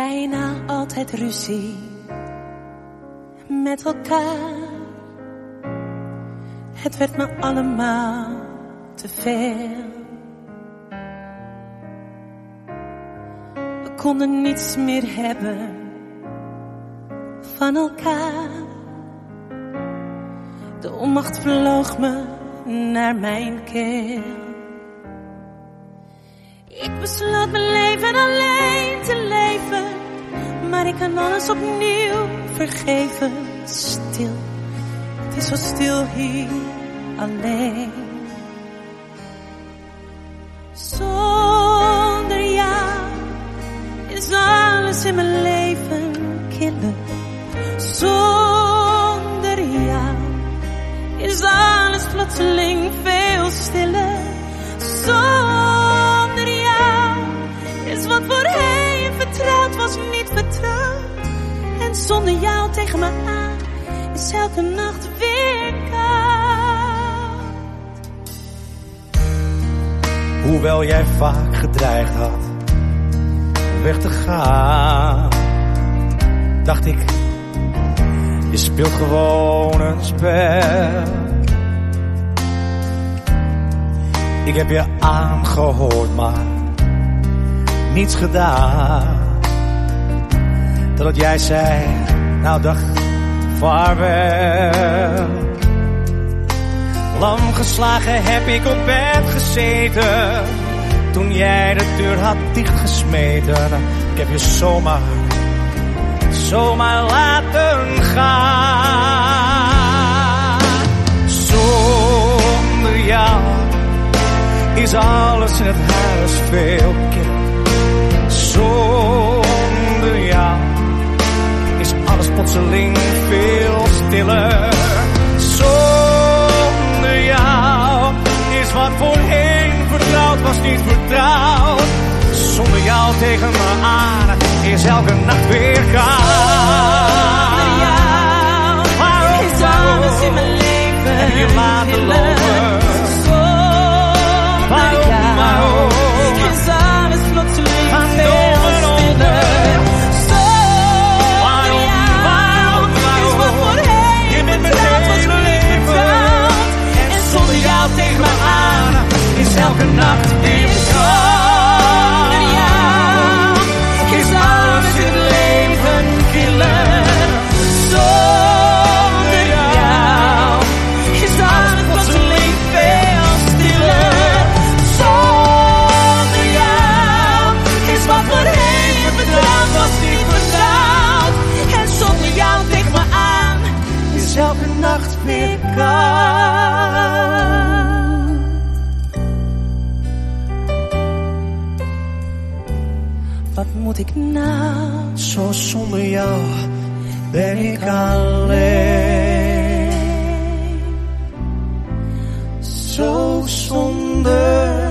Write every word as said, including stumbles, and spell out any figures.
bijna altijd ruzie met elkaar. Het werd me allemaal te veel. We konden niets meer hebben van elkaar. De onmacht vloog me naar mijn keel. Ik besloot mijn leven alleen te leven, maar ik kan alles opnieuw vergeven. Stil, het is zo stil hier alleen. Zonder jou is alles in mijn leven killer. Zonder jou is alles plotseling veel stiller. Zonder jou is wat voorheen vertrouwd was niet vertrouwd. En zonder jou tegen me aan is elke nacht weer koud. Hoewel jij vaak gedreigd had weg te gaan, dacht ik, je speelt gewoon een spel. Ik heb je aangehoord, maar niets gedaan. Totdat jij zei, nou dag, vaarwel. Lam geslagen heb ik op bed gezeten toen jij de deur had dichtgesmeten. Ik heb je zomaar, zomaar laten gaan. Zonder jou is alles in het huis veel killer. Zonder jou is alles plotseling veel stiller. Zonder jou is wat voorheen vertrouwd was niet vertrouwd. Zonder jou tegen me aan is elke nacht weer koud. Zonder jou is alles in mijn leven heb je laten lopen. Zonder jou is alles plotseling veel stiller. Zonder jou is wat voorheen vertrouwd was niet vertrouwd. En zonder jou tegen me aan is elke nacht weer koud. Zonder jou is alles in het leven killer. Zonder jou is alles plotseling veel stiller. Zonder jou is wat voorheen vertrouwd was niet vertrouwd. En zonder jou tegen me aan is elke nacht weer koud. Wat moet ik nou? Zo zonder jou ben ik alleen. Zo zonder